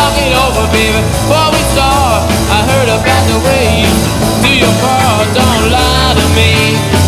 talk it over, baby. Before we start, I heard about the way you do your part. Don't lie to me.